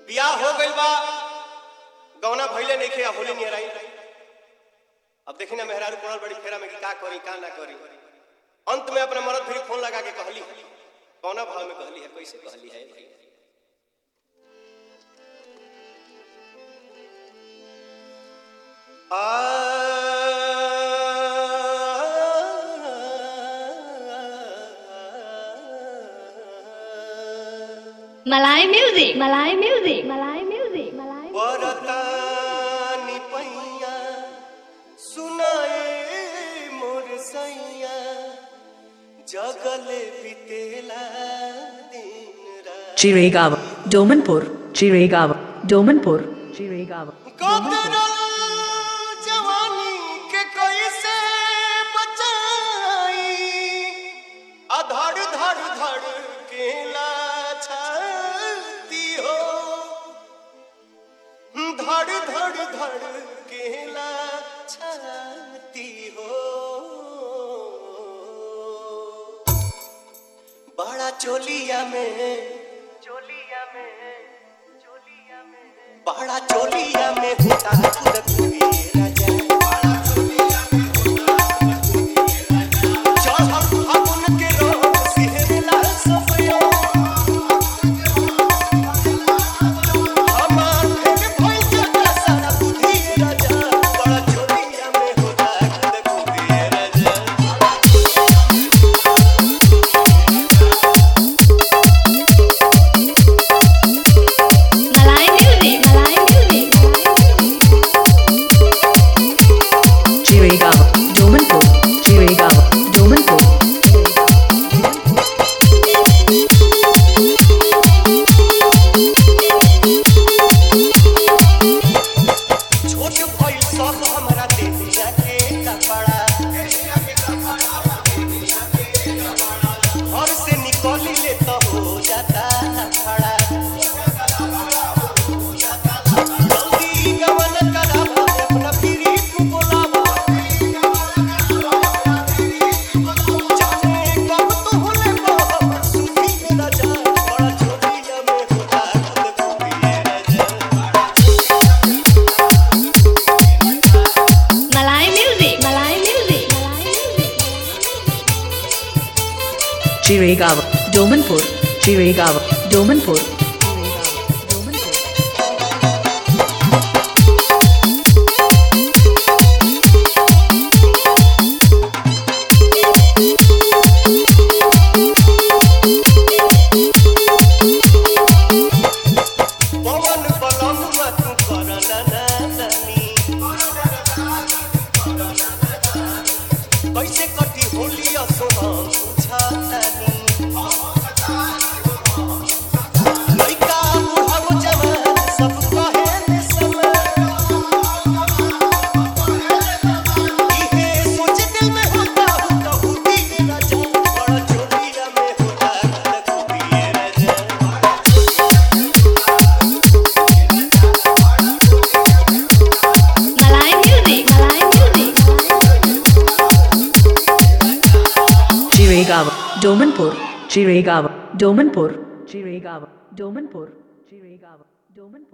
बियाह हो गइल बा, गौना भइले नइखे, अब होली नियर आई। अब देखी ना मेहरारू पड़ल बड़ी फेरा में कि का करी का ना करी। अंत में अपने मरद फिर फोन लगा के कहली, कौना भाव में कहली है, कैसे कहली है भाई। Malay music, Malay music, Malay music, Malay music. बरतानी पैया सुनाए मोर सैया जगले बितेला दिन रात। Chiragawa, Domanpur, Chiragawa, Domanpur, Chiragawa. कतरल जवानी के कैसे बचाई, धड़ धड़ धड़ केला छाती हो, धड़ धड़ धड़ केला छाती हो। बड़ा चोलिया में बड़ा चोलिया में होता कुदकुदी राजा, चढ़ल फागुन के रंग सिहरला सफिया, हमार के भइल जाता सारा बुद्धि राजा। बड़ा चोलिया में होता कुदकुदी राजा। Malay music, Malay music. Chiragawa, Domanpur, Chiragawa, Domanpur. छोट भइल सब हमरा देहिया के कपड़ा, घर से निकली ले तो हो जाता खड़ा। जल्दी गवन करावा, अपना पीरी तू बोलावा, जाने कब तो होले बाबा सुधी राजा। बड़ा चोलिया में होता कुदकुदी राजा। Malay music, Malay music, Malay music. Chiragawa, Domanpur, Chiragawa, Domanpur. पवन बलमुआ तू करना नानी, कैसे कटी होली असोहम पूछतानी। लइका बुढ़ाओ जवान सब कहे समान, इहे सोच दिल में होता कुदकुदी राजा। बड़ा चोलिया में होता कुदकुदी राजा। Malay music, Malay music. Chiragawa, Domanpur, Chiragawa, Domanpur, Chiragawa, Domanpur, Chiragawa, Domanpur.